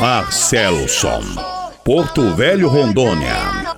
Marcelo Som, Porto Velho, Rondônia.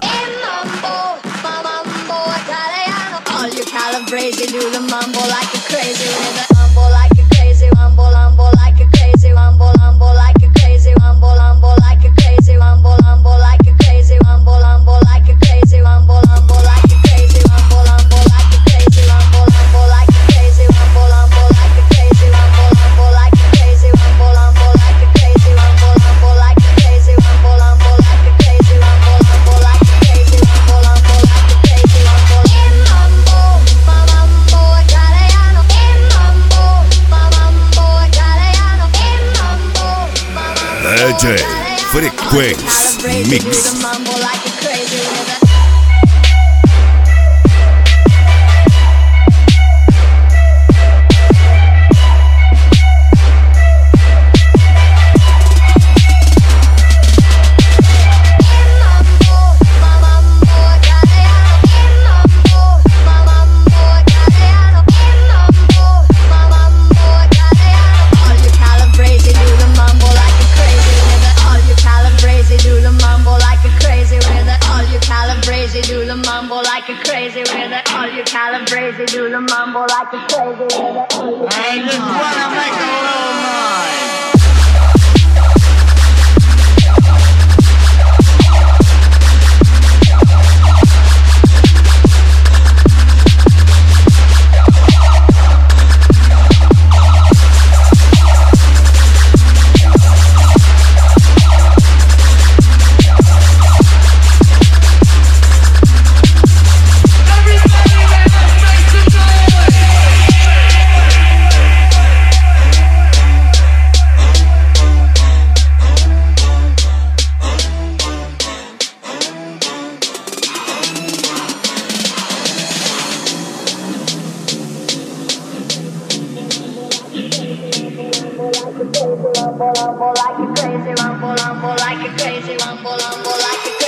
Crazy, do the mambo like a crazy rhythm. Mambo like a crazy, mambo, mambo like a crazy, mambo, mambo like a crazy, mambo, mambo like a crazy, mambo, mambo like a crazy, mambo, mambo like a crazy, mambo, mambo like a crazy, mambo, mambo like a crazy, mambo, mambo like a crazy, mambo, mambo like a crazy, mambo, mambo like a crazy, mambo, mambo like a crazy, mambo, mambo like a crazy, mambo, mambo like a crazy, mambo, mambo like a crazy, mambo, mambo like a crazy, mambo. DJ Frequência Mix. Do the mambo like a crazy with it. All you calabrese do the mambo like a crazy with it. I just wanna make a little noise. Rumble like a crazy, rumble like a crazy, rumble like a